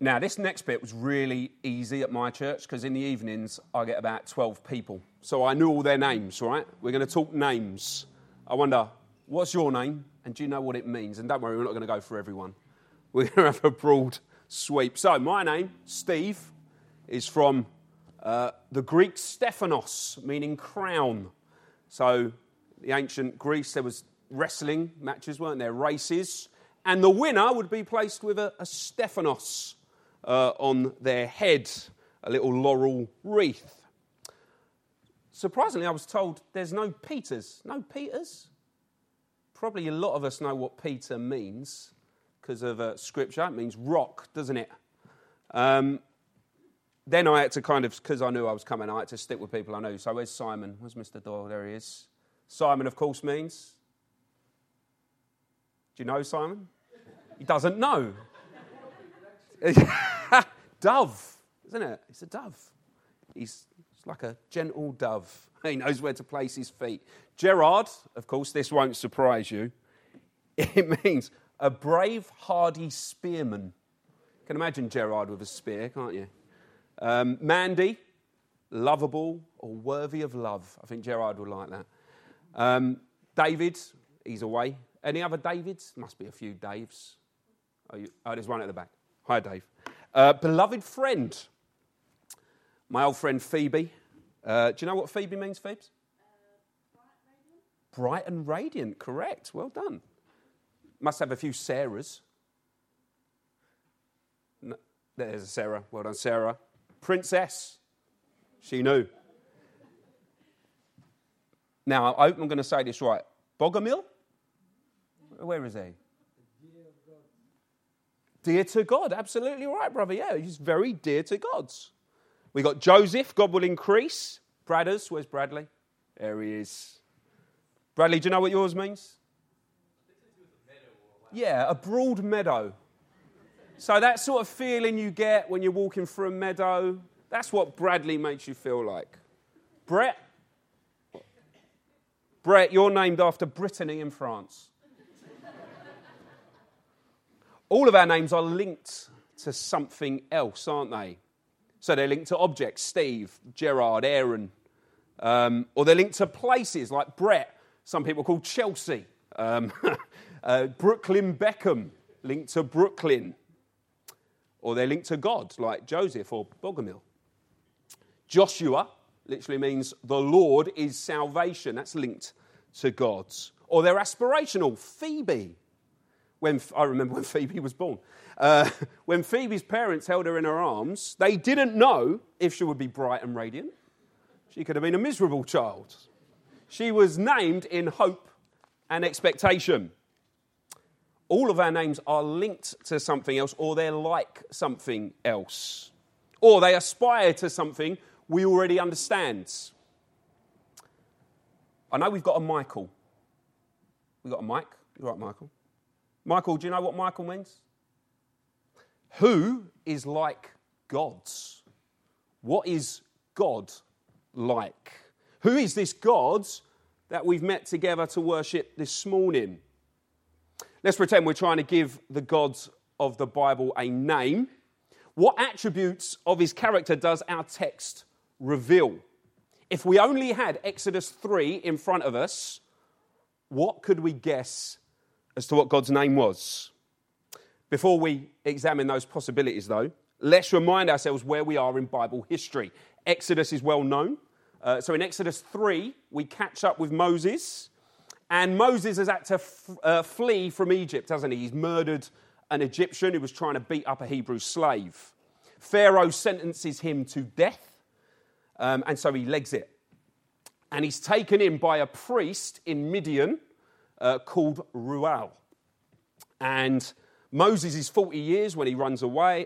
Now, this next bit was really easy at my church because in the evenings I get about 12 people. So I knew all their names, right? We're going to talk names. I wonder, what's your name? And do you know what it means? And don't worry, we're not going to go for everyone. We're going to have a broad sweep. So my name, Steve, is from the Greek Stephanos, meaning crown. So the ancient Greece, there was wrestling matches, weren't there? Races. And the winner would be placed with a Stephanos on their head, a little laurel wreath. Surprisingly, I was told there's no Peters. No Peters? Probably a lot of us know what Peter means because of Scripture. It means rock, doesn't it? Then I had to because I knew I was coming, I had to stick with people I knew. So where's Simon? Where's Mr. Doyle? There he is. Simon, of course, means... Do you know Simon? He doesn't know. Dove, isn't it? It's a dove. He's like a gentle dove. He knows where to place his feet. Gerard, of course, this won't surprise you. It means a brave, hardy spearman. You can imagine Gerard with a spear, can't you? Mandy, lovable or worthy of love. I think Gerard would like that. David, he's away. Any other Davids? Must be a few Daves. Oh, there's one at the back. Hi, Dave. Beloved friend. My old friend Phoebe. Do you know what Phoebe means, Phoebes? Bright and radiant, correct. Well done. Must have a few Sarahs. No, there's a Sarah. Well done, Sarah. Princess. She knew. Now, I hope I'm going to say this right. Bogomil? Where is he? Dear to God, absolutely right, brother. Yeah, he's very dear to God. We got Joseph, God will increase. Bradders, where's Bradley? There he is. Bradley, do you know what yours means? Yeah, a broad meadow. So that sort of feeling you get when you're walking through a meadow, that's what Bradley makes you feel like. Brett, you're named after Brittany in France. All of our names are linked to something else, aren't they? So they're linked to objects, Steve, Gerard, Aaron. Or they're linked to places like Brett, some people call Chelsea. Brooklyn Beckham, linked to Brooklyn. Or they're linked to God, like Joseph or Bogomil. Joshua literally means the Lord is salvation. That's linked to God. Or they're aspirational, Phoebe. I remember when Phoebe was born. When Phoebe's parents held her in her arms, they didn't know if she would be bright and radiant. She could have been a miserable child. She was named in hope and expectation. All of our names are linked to something else, or they're like something else. Or they aspire to something we already understand. I know we've got a Michael. We've got a Mike. You're right, Michael. Michael, do you know what Michael means? Who is like gods? What is God like? Who is this God that we've met together to worship this morning? Let's pretend we're trying to give the God of the Bible a name. What attributes of his character does our text reveal? If we only had Exodus 3 in front of us, what could we guess as to what God's name was? Before we examine those possibilities, though, let's remind ourselves where we are in Bible history. Exodus is well known. So in Exodus 3, we catch up with Moses. And Moses has had to flee from Egypt, hasn't he? He's murdered an Egyptian who was trying to beat up a Hebrew slave. Pharaoh sentences him to death, and so he legs it. And he's taken in by a priest in Midian called Reuel. And Moses is 40 years old when he runs away,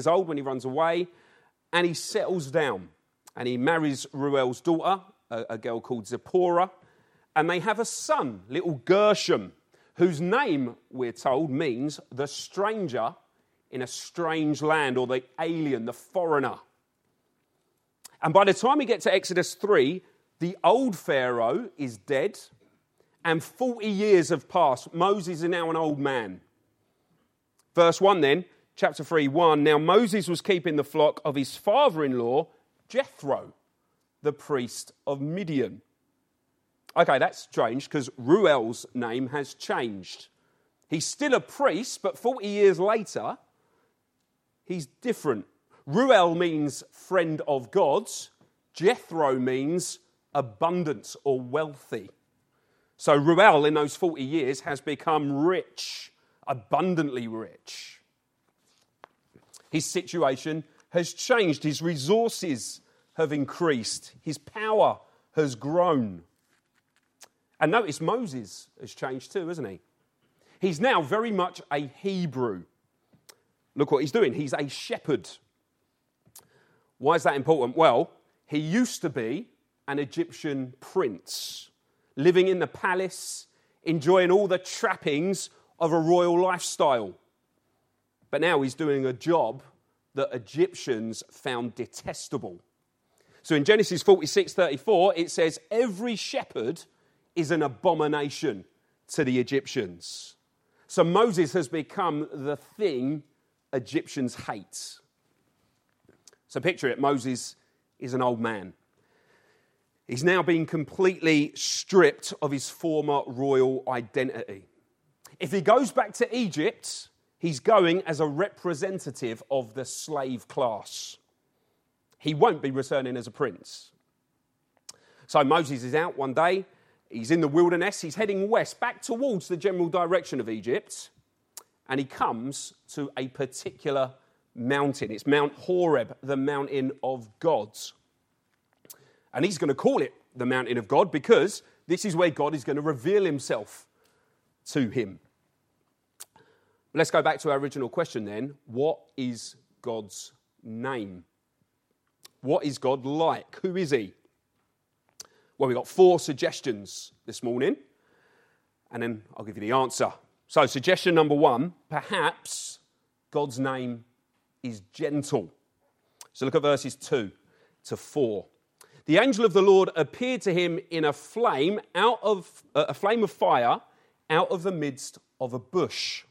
and he settles down. And he marries Reuel's daughter, a girl called Zipporah, and they have a son, little Gershom, whose name, we're told, means the stranger in a strange land, or the alien, the foreigner. And by the time we get to Exodus 3, the old Pharaoh is dead, and 40 years have passed. Moses is now an old man. Verse 1 then, chapter 3:1, now Moses was keeping the flock of his father-in-law, Jethro, the priest of Midian. Okay, that's strange because Reuel's name has changed. He's still a priest, but 40 years later, he's different. Reuel means friend of God's. Jethro means abundance or wealthy. So Reuel, in those 40 years, has become rich, abundantly rich. His situation has changed. His resources have increased. His power has grown. And notice Moses has changed too, hasn't he? He's now very much a Hebrew. Look what he's doing. He's a shepherd. Why is that important? Well, he used to be an Egyptian prince, living in the palace, enjoying all the trappings of a royal lifestyle. But now he's doing a job that Egyptians found detestable. So in Genesis 46:34, it says, every shepherd is an abomination to the Egyptians. So Moses has become the thing Egyptians hate. So picture it, Moses is an old man. He's now been completely stripped of his former royal identity. If he goes back to Egypt, he's going as a representative of the slave class. He won't be returning as a prince. So Moses is out one day. He's in the wilderness. He's heading west, back towards the general direction of Egypt. And he comes to a particular mountain. It's Mount Horeb, the mountain of God. And he's going to call it the mountain of God because this is where God is going to reveal himself to him. Let's go back to our original question then. What is God's name? What is God like? Who is he? Well, we've got 4 suggestions this morning, and then I'll give you the answer. So, suggestion number 1, perhaps God's name is gentle. So look at verses 2 to 4. The angel of the Lord appeared to him in a flame of fire out of the midst of a bush.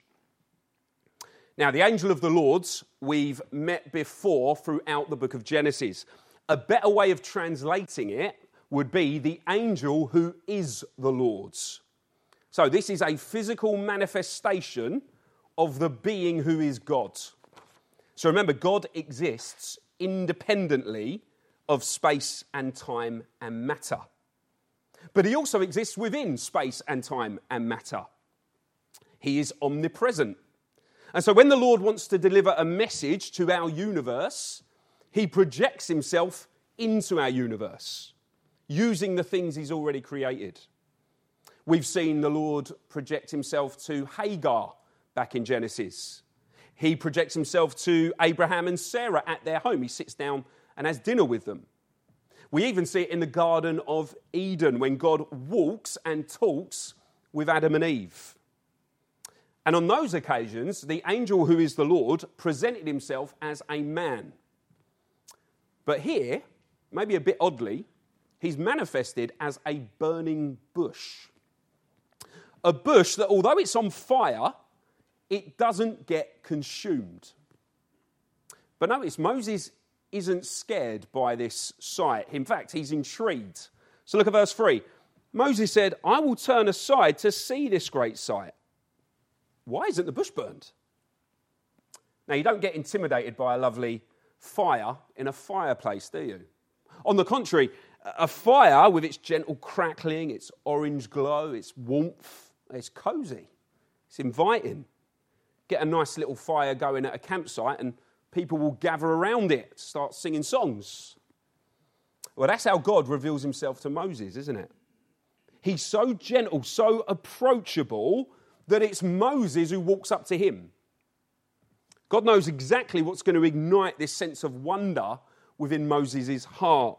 Now, the angel of the Lord's we've met before throughout the book of Genesis. A better way of translating it would be the angel who is the Lord's. So this is a physical manifestation of the being who is God. So remember, God exists independently of space and time and matter. But he also exists within space and time and matter. He is omnipresent. And so when the Lord wants to deliver a message to our universe, he projects himself into our universe, using the things he's already created. We've seen the Lord project himself to Hagar back in Genesis. He projects himself to Abraham and Sarah at their home. He sits down and has dinner with them. We even see it in the Garden of Eden when God walks and talks with Adam and Eve. And on those occasions, the angel who is the Lord presented himself as a man. But here, maybe a bit oddly, he's manifested as a burning bush. A bush that, although it's on fire, it doesn't get consumed. But notice, Moses isn't scared by this sight. In fact, he's intrigued. So look at verse 3. Moses said, I will turn aside to see this great sight. Why isn't the bush burned? Now, you don't get intimidated by a lovely fire in a fireplace, do you? On the contrary, a fire with its gentle crackling, its orange glow, its warmth, it's cosy, it's inviting. Get a nice little fire going at a campsite and people will gather around it, start singing songs. Well, that's how God reveals himself to Moses, isn't it? He's so gentle, so approachable, that it's Moses who walks up to him. God knows exactly what's going to ignite this sense of wonder within Moses' heart.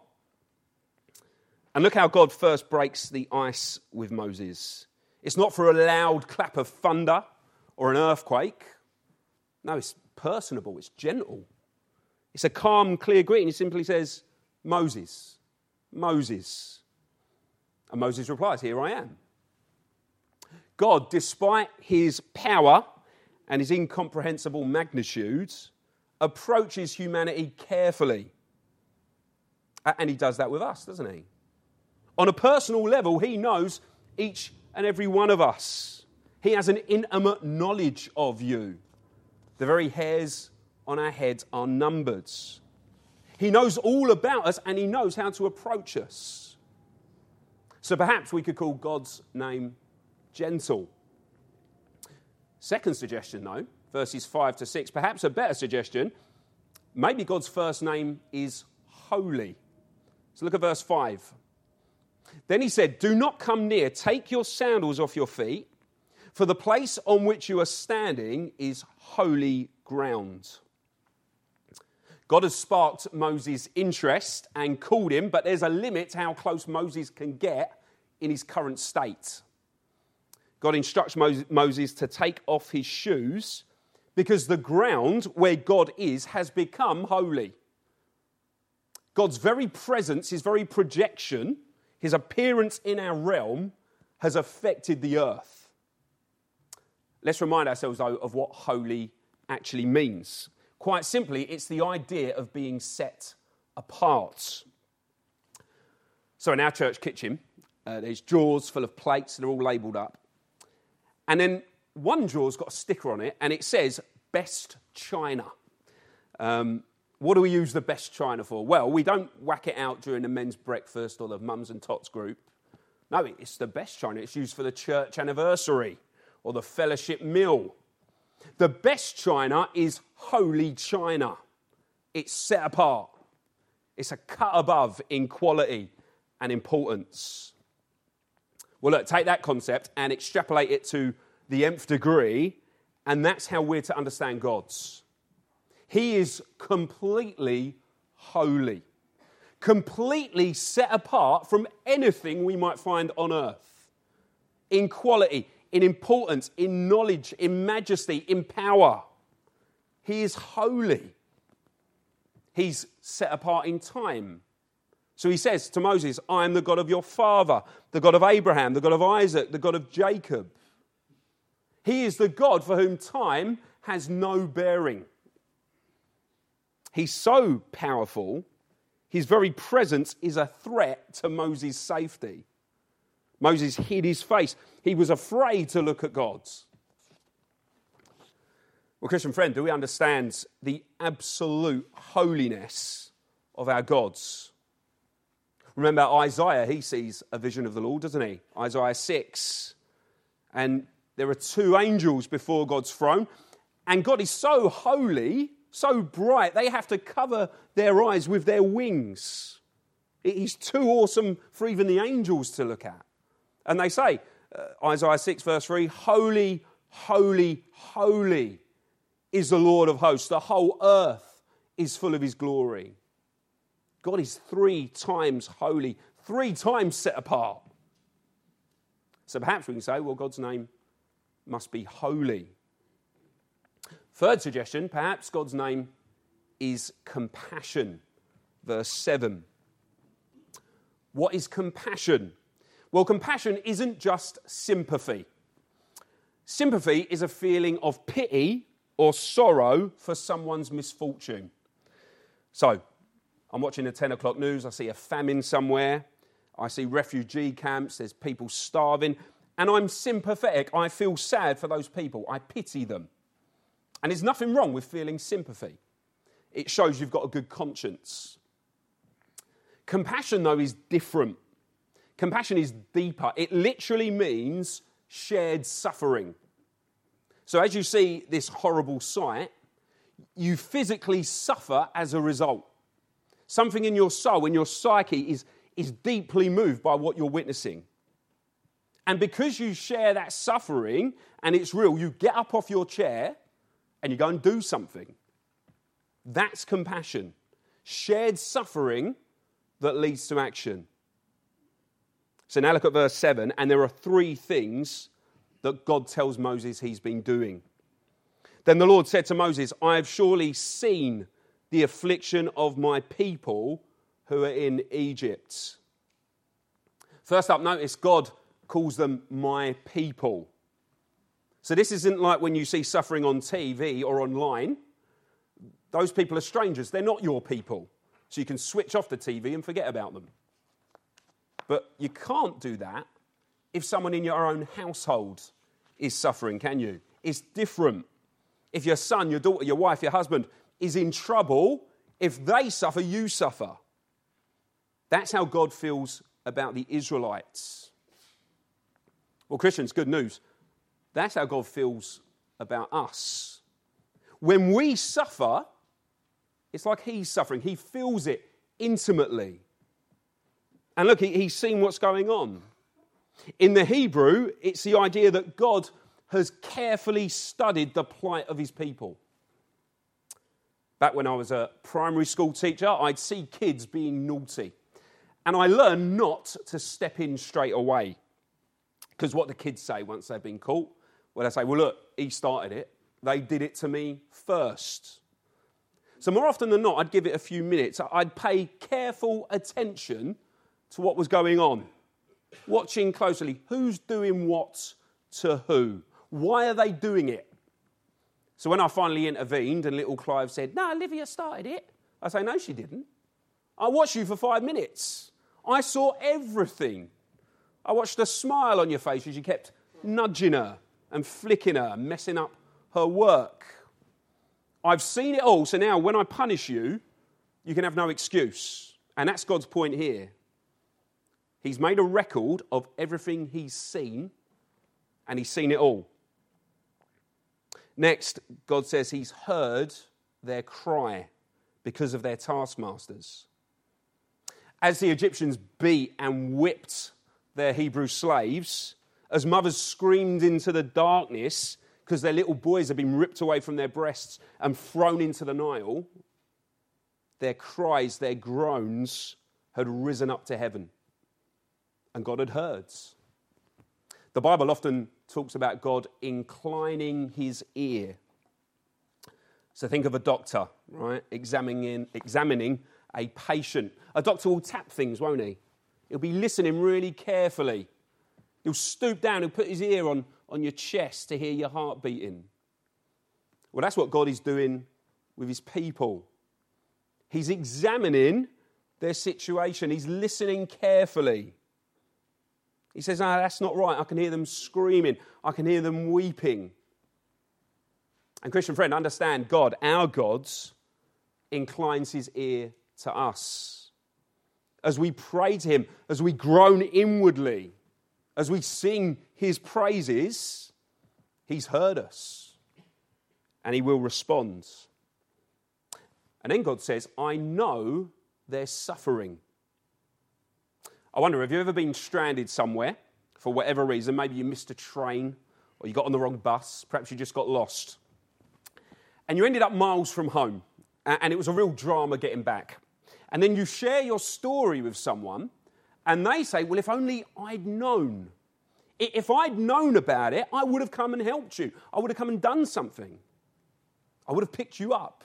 And look how God first breaks the ice with Moses. It's not for a loud clap of thunder or an earthquake. No, it's personable, it's gentle. It's a calm, clear greeting. He simply says, Moses, Moses. And Moses replies, here I am. God, despite his power and his incomprehensible magnitude, approaches humanity carefully. And he does that with us, doesn't he? On a personal level, he knows each and every one of us. He has an intimate knowledge of you. The very hairs on our heads are numbered. He knows all about us and he knows how to approach us. So perhaps we could call God's name gentle. Second suggestion, though, verses 5 to 6, perhaps a better suggestion, maybe God's first name is holy. So look at verse 5. Then he said, "Do not come near, take your sandals off your feet, for the place on which you are standing is holy ground." God has sparked Moses' interest and called him, but there's a limit to how close Moses can get in his current state. God instructs Moses to take off his shoes because the ground where God is has become holy. God's very presence, his very projection, his appearance in our realm has affected the earth. Let's remind ourselves, though, of what holy actually means. Quite simply, it's the idea of being set apart. So in our church kitchen, there's drawers full of plates, and they're all labelled up. And then one drawer's got a sticker on it, and it says, "Best China." What do we use the best china for? Well, we don't whack it out during the men's breakfast or the mums and tots group. No, it's the best china. It's used for the church anniversary or the fellowship meal. The best china is holy china. It's set apart. It's a cut above in quality and importance. Well, look, take that concept and extrapolate it to the nth degree, and that's how we're to understand God's. He is completely holy, completely set apart from anything we might find on earth. In quality, in importance, in knowledge, in majesty, in power. He is holy. He's set apart in time. So he says to Moses, "I am the God of your father, the God of Abraham, the God of Isaac, the God of Jacob." He is the God for whom time has no bearing. He's so powerful, his very presence is a threat to Moses' safety. Moses hid his face. He was afraid to look at God. Well, Christian friend, do we understand the absolute holiness of our gods? Remember Isaiah, he sees a vision of the Lord, doesn't he? Isaiah 6. And there are two angels before God's throne. And God is so holy, so bright, they have to cover their eyes with their wings. He's too awesome for even the angels to look at. And they say, Isaiah 6 verse 3, "Holy, holy, holy is the Lord of hosts. The whole earth is full of his glory." God is 3 times holy, 3 times set apart. So perhaps we can say, well, God's name must be holy. Third suggestion, perhaps God's name is compassion. Verse 7. What is compassion? Well, compassion isn't just sympathy. Sympathy is a feeling of pity or sorrow for someone's misfortune. So, I'm watching the 10 o'clock news, I see a famine somewhere, I see refugee camps, there's people starving, and I'm sympathetic. I feel sad for those people. I pity them. And there's nothing wrong with feeling sympathy. It shows you've got a good conscience. Compassion, though, is different. Compassion is deeper. It literally means shared suffering. So as you see this horrible sight, you physically suffer as a result. Something in your soul, in your psyche, is deeply moved by what you're witnessing. And because you share that suffering, and it's real, you get up off your chair and you go and do something. That's compassion. Shared suffering that leads to action. So now look at verse 7, and there are 3 things that God tells Moses he's been doing. Then the Lord said to Moses, "I have surely seen the affliction of my people who are in Egypt." First up, notice God calls them my people. So this isn't like when you see suffering on TV or online. Those people are strangers. They're not your people. So you can switch off the TV and forget about them. But you can't do that if someone in your own household is suffering, can you? It's different. If your son, your daughter, your wife, your husband is in trouble, if they suffer, you suffer. That's how God feels about the Israelites. Well, Christians, good news. That's how God feels about us. When we suffer, it's like he's suffering. He feels it intimately. And look, he's seen what's going on. In the Hebrew, it's the idea that God has carefully studied the plight of his people. Back when I was a primary school teacher, I'd see kids being naughty. And I learned not to step in straight away. Because what do kids say once they've been caught? Well, they say, well, look, he started it. They did it to me first. So more often than not, I'd give it a few minutes. I'd pay careful attention to what was going on. Watching closely, who's doing what to who? Why are they doing it? So when I finally intervened and little Clive said, no, Olivia started it, I say, no, she didn't. I watched you for 5 minutes. I saw everything. I watched the smile on your face as you kept nudging her and flicking her, messing up her work. I've seen it all, so now when I punish you, you can have no excuse. And that's God's point here. He's made a record of everything he's seen, and he's seen it all. Next, God says he's heard their cry because of their taskmasters. As the Egyptians beat and whipped their Hebrew slaves, as mothers screamed into the darkness because their little boys had been ripped away from their breasts and thrown into the Nile, their cries, their groans had risen up to heaven. And God had heard. The Bible often talks about God inclining his ear. So think of a doctor, right, examining a patient. A doctor will tap things, won't he? He'll be listening really carefully. He'll stoop down, he'll put his ear on your chest to hear your heart beating. Well, that's what God is doing with his people. He's examining their situation. He's listening carefully. He says, no, that's not right. I can hear them screaming. I can hear them weeping. And Christian friend, understand God, our God, inclines his ear to us. As we pray to him, as we groan inwardly, as we sing his praises, he's heard us. And he will respond. And then God says, I know they're suffering. I wonder, have you ever been stranded somewhere for whatever reason? Maybe you missed a train or you got on the wrong bus. Perhaps you just got lost. And you ended up miles from home. And it was a real drama getting back. And then you share your story with someone and they say, well, if only I'd known. If I'd known about it, I would have come and helped you. I would have come and done something. I would have picked you up.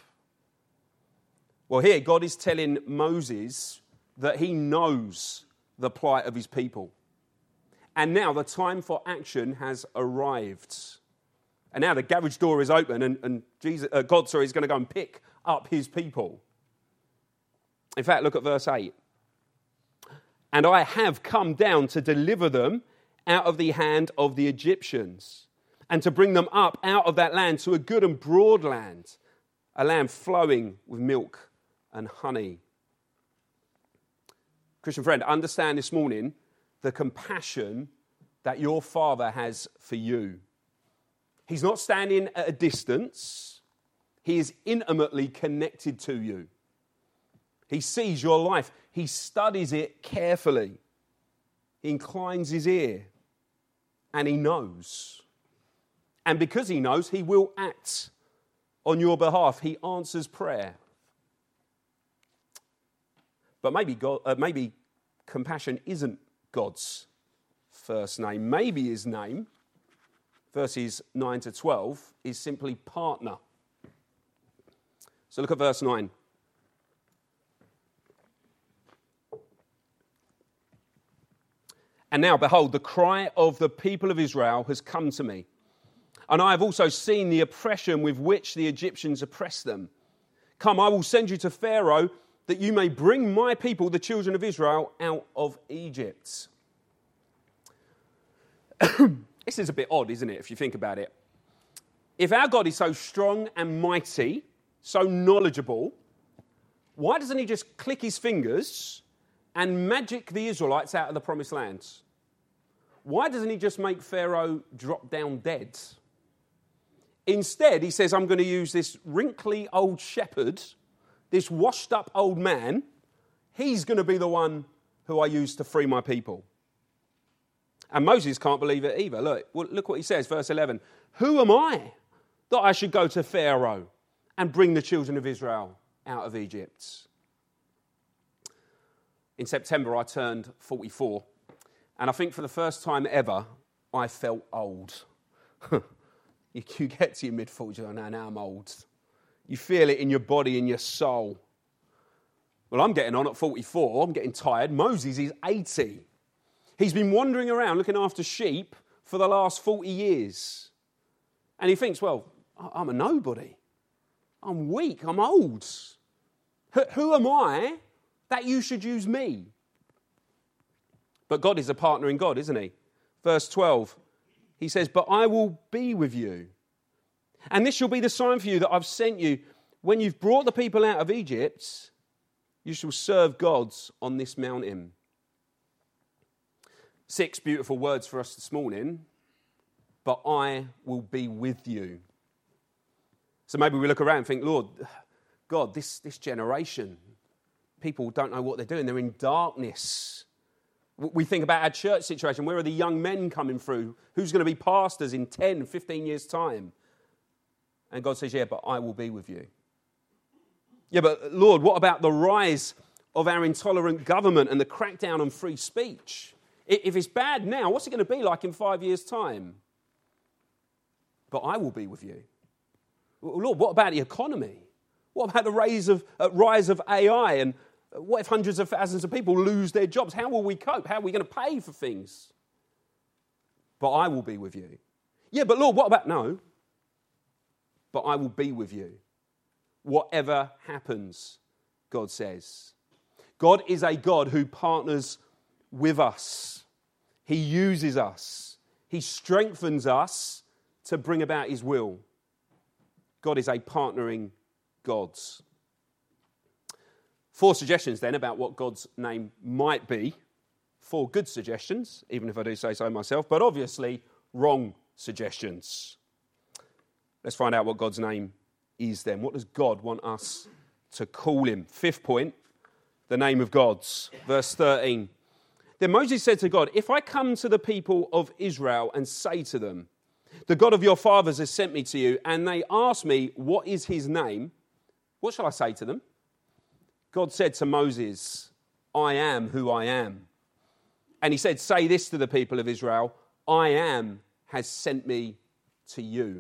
Well, here God is telling Moses that he knows the plight of his people. And now the time for action has arrived. And now the garage door is open and God is going to go and pick up his people. In fact, look at verse 8. And I have come down to deliver them out of the hand of the Egyptians and to bring them up out of that land to a good and broad land, a land flowing with milk and honey. Christian friend, understand this morning the compassion that your Father has for you. He's not standing at a distance. He is intimately connected to you. He sees your life. He studies it carefully. He inclines his ear. And he knows. And because he knows, he will act on your behalf. He answers prayer. But maybe compassion isn't God's first name. Maybe his name, verses 9 to 12, is simply partner. So look at verse 9. And now, behold, the cry of the people of Israel has come to me. And I have also seen the oppression with which the Egyptians oppress them. Come, I will send you to Pharaoh, that you may bring my people, the children of Israel, out of Egypt. This is a bit odd, isn't it, if you think about it? If our God is so strong and mighty, so knowledgeable, why doesn't he just click his fingers and magic the Israelites out of the promised land? Why doesn't he just make Pharaoh drop down dead? Instead, he says, I'm going to use this wrinkly old shepherd, this washed up old man. He's going to be the one who I use to free my people. And Moses can't believe it either. Look what he says, verse 11. Who am I that I should go to Pharaoh and bring the children of Israel out of Egypt? In September, I turned 44. And I think for the first time ever, I felt old. You get to your mid-40s, you're like, now I'm old. You feel it in your body, in your soul. Well, I'm getting on at 44. I'm getting tired. Moses is 80. He's been wandering around looking after sheep for the last 40 years. And he thinks, well, I'm a nobody. I'm weak. I'm old. Who am I that you should use me? But God is a partnering God, isn't he? Verse 12, he says, but I will be with you. And this shall be the sign for you that I've sent you. When you've brought the people out of Egypt, you shall serve gods on this mountain. 6 beautiful words for us this morning. But I will be with you. So maybe we look around and think, Lord, God, this generation, people don't know what they're doing. They're in darkness. We think about our church situation. Where are the young men coming through? Who's going to be pastors in 10, 15 years' time? And God says, yeah, but I will be with you. Yeah, but Lord, what about the rise of our intolerant government and the crackdown on free speech? If it's bad now, what's it going to be like in 5 years' time? But I will be with you. Lord, what about the economy? What about the rise of AI? And what if hundreds of thousands of people lose their jobs? How will we cope? How are we going to pay for things? But I will be with you. Yeah, but Lord, what about... No. But I will be with you. Whatever happens, God says. God is a God who partners with us. He uses us. He strengthens us to bring about his will. God is a partnering God. 4 suggestions then about what God's name might be. 4 good suggestions, even if I do say so myself, but obviously wrong suggestions. Let's find out what God's name is then. What does God want us to call him? 5th point, the name of God's. Verse 13. Then Moses said to God, if I come to the people of Israel and say to them, the God of your fathers has sent me to you, and they ask me, what is his name? What shall I say to them? God said to Moses, I am who I am. And he said, say this to the people of Israel, I am has sent me to you.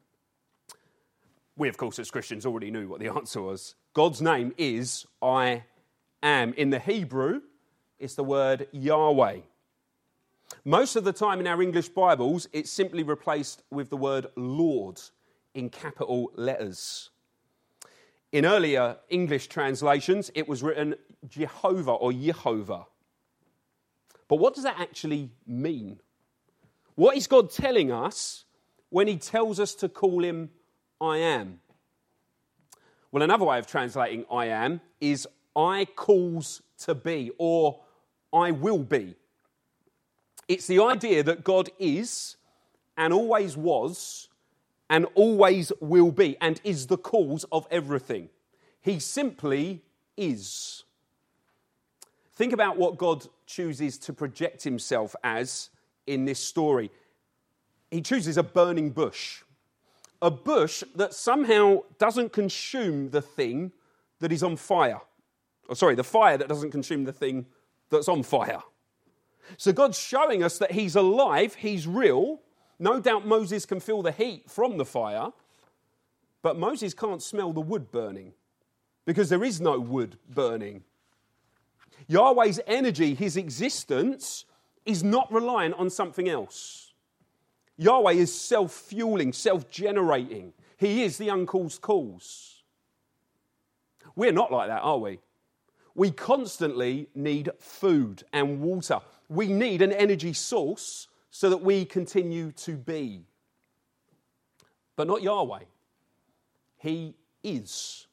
We, of course, as Christians already knew what the answer was. God's name is I am. In the Hebrew, it's the word Yahweh. Most of the time in our English Bibles, it's simply replaced with the word Lord in capital letters. In earlier English translations, it was written Jehovah or Yehovah. But what does that actually mean? What is God telling us when he tells us to call him I am? Well, another way of translating I am is I calls to be or I will be. It's the idea that God is and always was and always will be and is the cause of everything. He simply is. Think about what God chooses to project himself as in this story. He chooses a burning bush. A bush that somehow doesn't consume the thing that is on fire. The fire that doesn't consume the thing that's on fire. So God's showing us that he's alive, he's real. No doubt Moses can feel the heat from the fire, but Moses can't smell the wood burning because there is no wood burning. Yahweh's energy, his existence, is not reliant on something else. Yahweh is self-fueling, self-generating. He is the uncaused cause. We're not like that, are we? We constantly need food and water. We need an energy source so that we continue to be. But not Yahweh. He is.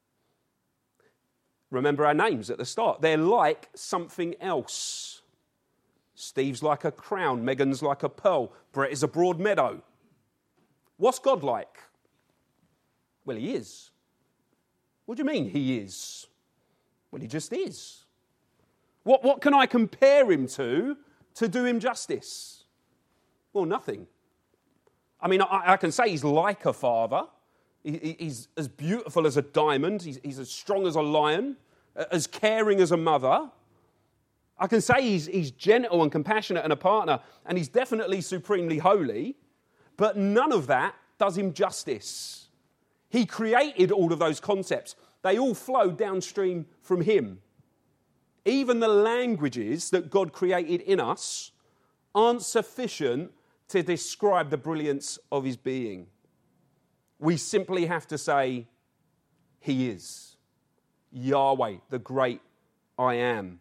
Remember our names at the start. They're like something else. Steve's like a crown. Megan's like a pearl. Brett is a broad meadow. What's God like? Well, he is. What do you mean he is? Well, he just is. What can I compare him to do him justice? Well, nothing. I mean, I can say he's like a father. He's as beautiful as a diamond. He's as strong as a lion, as caring as a mother. I can say he's gentle and compassionate and a partner, and he's definitely supremely holy, but none of that does him justice. He created all of those concepts. They all flow downstream from him. Even the languages that God created in us aren't sufficient to describe the brilliance of his being. We simply have to say, he is. Yahweh, the great I am.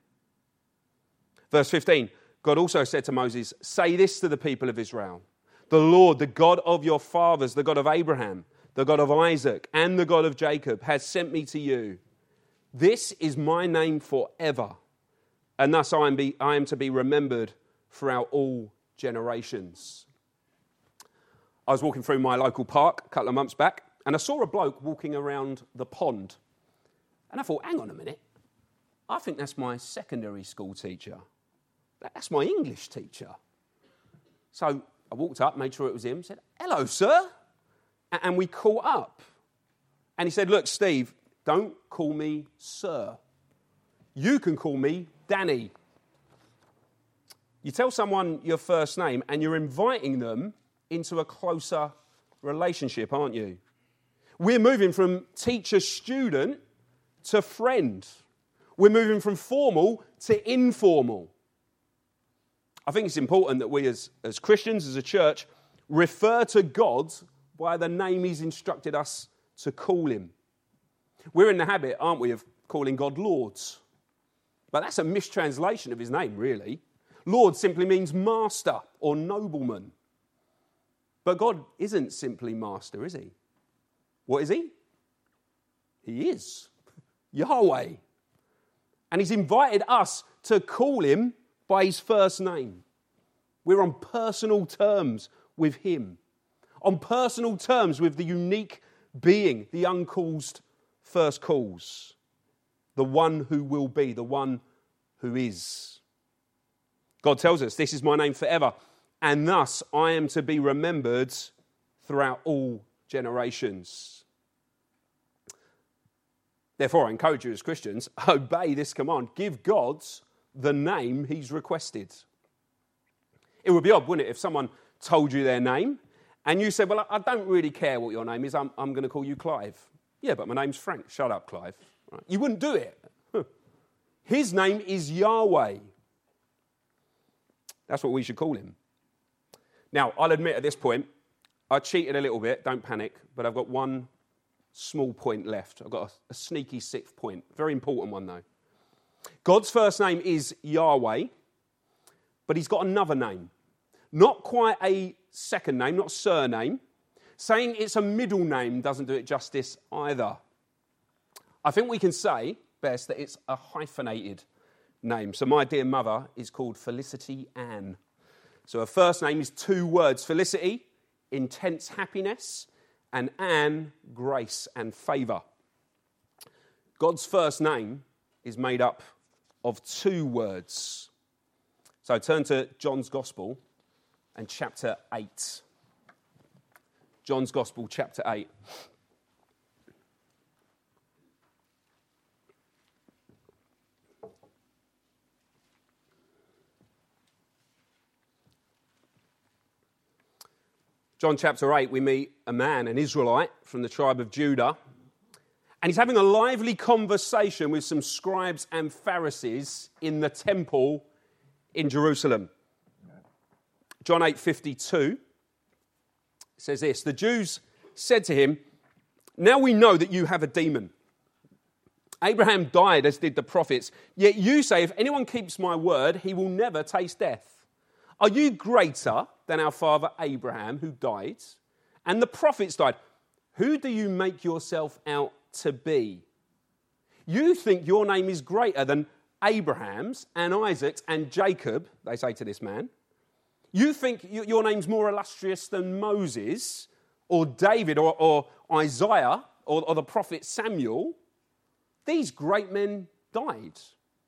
Verse 15, God also said to Moses, say this to the people of Israel. The Lord, the God of your fathers, the God of Abraham, the God of Isaac, and the God of Jacob, has sent me to you. This is my name forever, and thus I am to be remembered throughout all generations. I was walking through my local park a couple of months back, and I saw a bloke walking around the pond. And I thought, hang on a minute, I think that's my secondary school teacher. That's my English teacher. So I walked up, made sure it was him, said, hello, sir. And we caught up. And he said, look, Steve, don't call me sir. You can call me Danny. You tell someone your first name and you're inviting them into a closer relationship, aren't you? We're moving from teacher-student to friend. We're moving from formal to informal. I think it's important that we as Christians, as a church, refer to God by the name he's instructed us to call him. We're in the habit, aren't we, of calling God Lord. But that's a mistranslation of his name, really. Lord simply means master or nobleman. But God isn't simply master, is he? What is he? He is Yahweh. And he's invited us to call him by his first name. We're on personal terms with him. On personal terms with the unique being, the uncaused first cause. The one who will be, the one who is. God tells us, this is my name forever, and thus I am to be remembered throughout all generations. Therefore, I encourage you as Christians, obey this command. Give God the name he's requested. It would be odd, wouldn't it, if someone told you their name and you said, well, I don't really care what your name is. I'm going to call you Clive. Yeah, but my name's Frank. Shut up, Clive. Right? You wouldn't do it. His name is Yahweh. That's what we should call him. Now, I'll admit at this point, I cheated a little bit. Don't panic. But I've got one small point left. I've got a sneaky sixth point. Very important one, though. God's first name is Yahweh, but he's got another name. Not quite a second name, not surname. Saying it's a middle name doesn't do it justice either. I think we can say best that it's a hyphenated name. So my dear mother is called Felicity Ann. So her first name is two words. Felicity, intense happiness, and Ann, grace and favour. God's first name is made up of two words. So turn to John's Gospel and chapter 8. John's Gospel, chapter 8. John chapter 8, we meet a man, an Israelite from the tribe of Judah, and he's having a lively conversation with some scribes and Pharisees in the temple in Jerusalem. John 8:52 It says this, the Jews said to him, now we know that you have a demon. Abraham died as did the prophets, yet you say if anyone keeps my word, he will never taste death. Are you greater than our father Abraham who died? And the prophets died. Who do you make yourself out to be? You think your name is greater than Abraham's and Isaac's and Jacob, they say to this man. You think your name's more illustrious than Moses or David or Isaiah or the prophet Samuel. These great men died.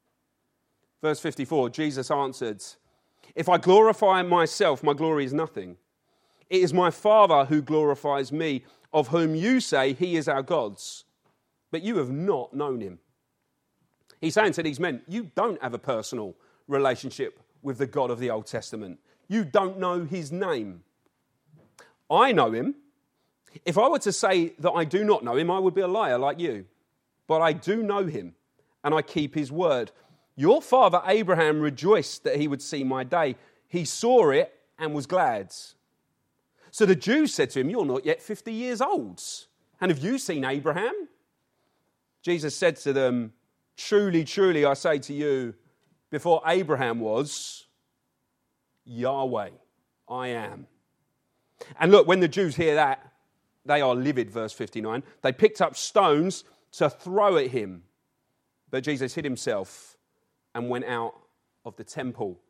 Verse 54, Jesus answered, if I glorify myself, my glory is nothing. It is my Father who glorifies me, of whom you say he is our gods. But you have not known him. He's saying to these men, you don't have a personal relationship with the God of the Old Testament. You don't know his name. I know him. If I were to say that I do not know him, I would be a liar like you. But I do know him, and I keep his word. Your father Abraham rejoiced that he would see my day. He saw it and was glad. So the Jews said to him, you're not yet 50 years old. And have you seen Abraham? Jesus said to them, truly, truly, I say to you, before Abraham was, Yahweh, I am. And look, when the Jews hear that, they are livid, verse 59. They picked up stones to throw at him. But Jesus hid himself and went out of the temple.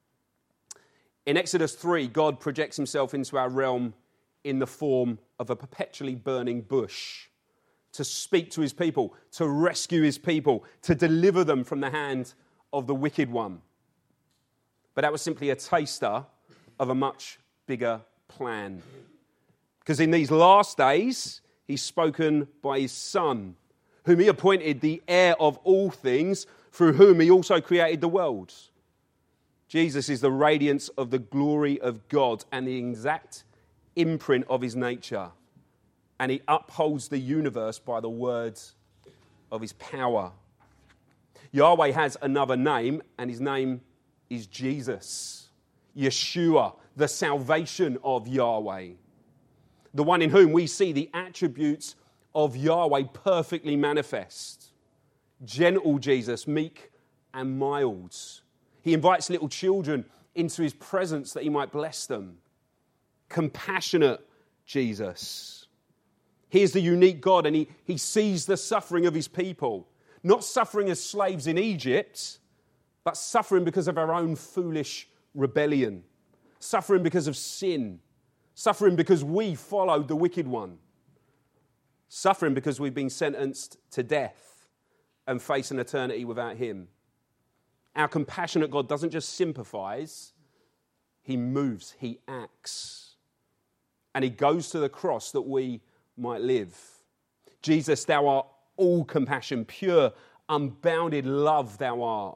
In Exodus 3, God projects himself into our realm in the form of a perpetually burning bush to speak to his people, to rescue his people, to deliver them from the hand of the wicked one. But that was simply a taster of a much bigger plan. Because in these last days, he's spoken by his Son, whom he appointed the heir of all things, through whom he also created the world. Jesus is the radiance of the glory of God and the exact imprint of his nature. And he upholds the universe by the words of his power. Yahweh has another name, and his name is Jesus. Yeshua, the salvation of Yahweh. The one in whom we see the attributes of Yahweh perfectly manifest. Gentle Jesus, meek and mild. He invites little children into his presence that he might bless them. Compassionate Jesus. He is the unique God, and he sees the suffering of his people. Not suffering as slaves in Egypt, but suffering because of our own foolish rebellion. Suffering because of sin. Suffering because we followed the wicked one. Suffering because we've been sentenced to death and face an eternity without him. Our compassionate God doesn't just sympathize, he moves, he acts. And he goes to the cross that we might live. Jesus, thou art all compassion, pure, unbounded love thou art.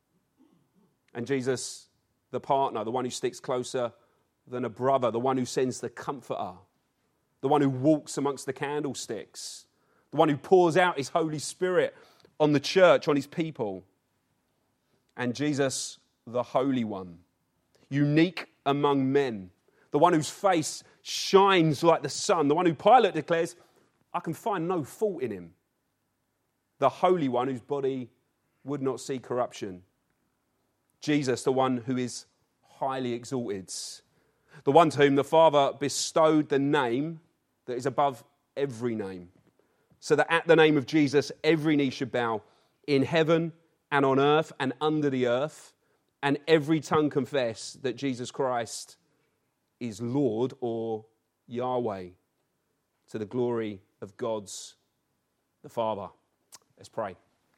And Jesus, the partner, the one who sticks closer than a brother, the one who sends the comforter, the one who walks amongst the candlesticks, the one who pours out his Holy Spirit on the church, on his people. And Jesus, the Holy One, unique among men, the one whose face shines like the sun, the one who Pilate declares, I can find no fault in him. The Holy One whose body would not see corruption. Jesus, the one who is highly exalted, the one to whom the Father bestowed the name that is above every name, so that at the name of Jesus every knee should bow in heaven and on earth and under the earth, and every tongue confess that Jesus Christ is Lord, or Yahweh, to the glory of God's the Father. Let's pray.